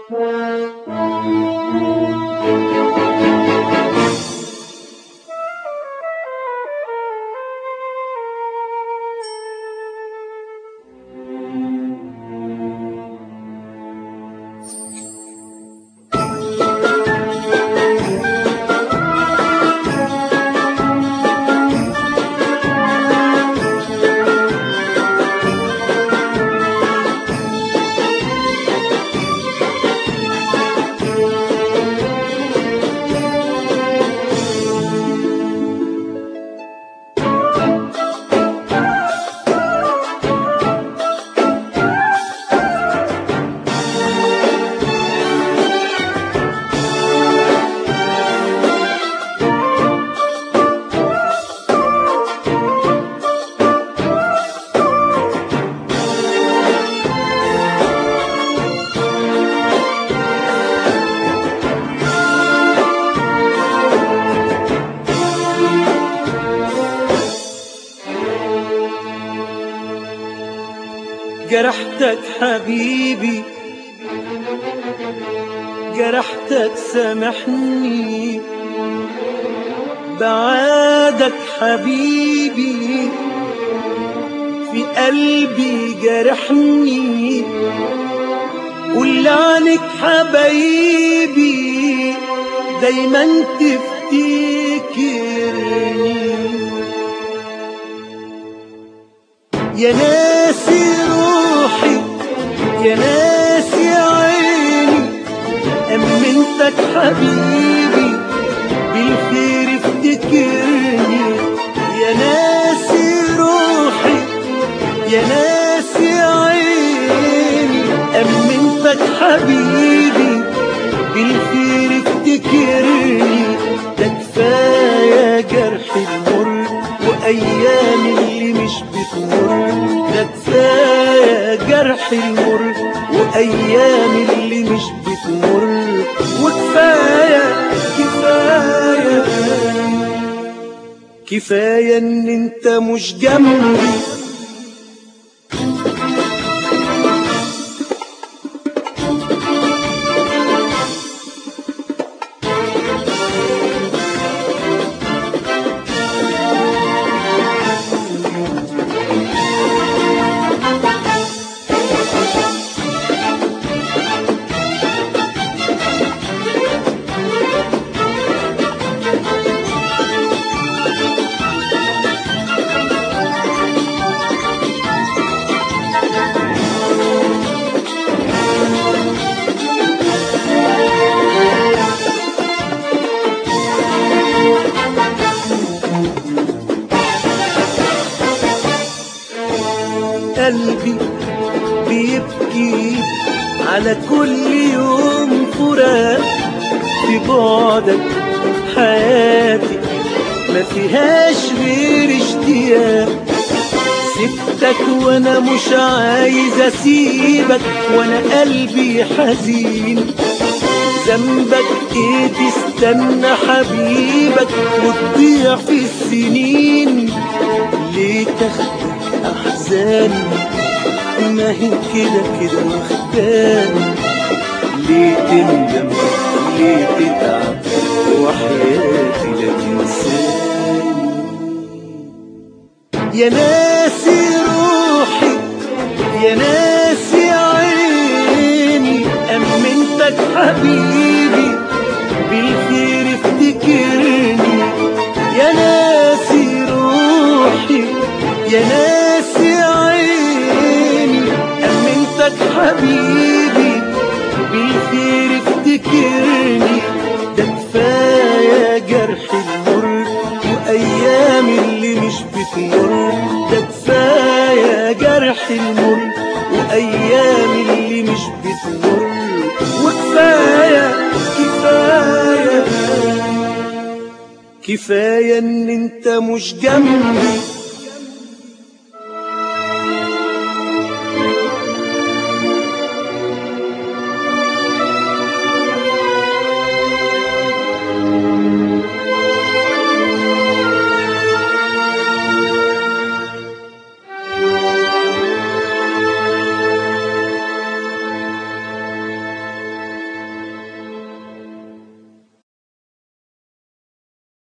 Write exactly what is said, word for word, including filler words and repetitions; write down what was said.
جرحتك حبيبي جرحتك سامحني، بعادك حبيبي في قلبي جرحني، قول عنك حبايبي دايما تفتكرني. يا ناسي روحي يا ناسي عيني، أمنتك حبيبي بالخير افتكرني. يا ناسي روحي يا ناسي عيني، أمنتك حبيبي بالخير افتكرني. ده كفاية جرح المر وأيام اللي مش بتمر، ده كفاية جرح المر وأيام اللي مش بتمر. وكفاية كفاية كفاية إن أنت مش جنبي. قلبي بيبكي على كل يوم فراق، في بعدك حياتي ما فيهاش غير اشتياق. سبتك وانا مش عايز اسيبك، وانا قلبي حزين. ذنبك ايه تستنى حبيبك وتضيع في السنين؟ ليه تاخد احزاني ما هي كده كده واخداني؟ ليه تندم ليه تتعب وحياتي لا تنساني؟ يا ناسي روحي يا ناسي عيني، أمنتك حبيبي بالخير افتكرني. يا ناسي روحي يا ناسي عيني، أمنتك حبيبي بالخير افتكرني. ده كفاية جرح المر وأيام اللي مش بتمر، ده كفاية جرح المر وأيام اللي مش بتمر. وكفاية كفاية كفاية إن أنت مش جنبي.